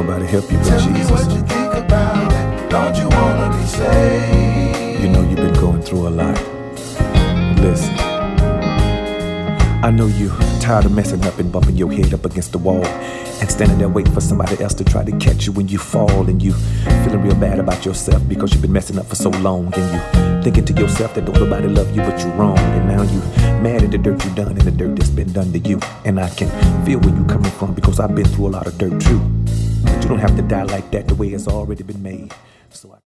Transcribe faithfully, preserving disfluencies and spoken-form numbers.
nobody help you but Tell Jesus. me what you think about it. Don't you wanna be saved? You know you've been going through a lot. Listen, I know you're tired of messing up and bumping your head up against the wall and standing there waiting for somebody else to try to catch you when you fall, and you feeling real bad about yourself because you've been messing up for so long, and you thinking to yourself that don't nobody love you but you wrong, and now you mad at the dirt you done and the dirt that's been done to you. And I can feel where you coming from because I've been through a lot of dirt too. But you don't have to die like that, the way it's already been made. So I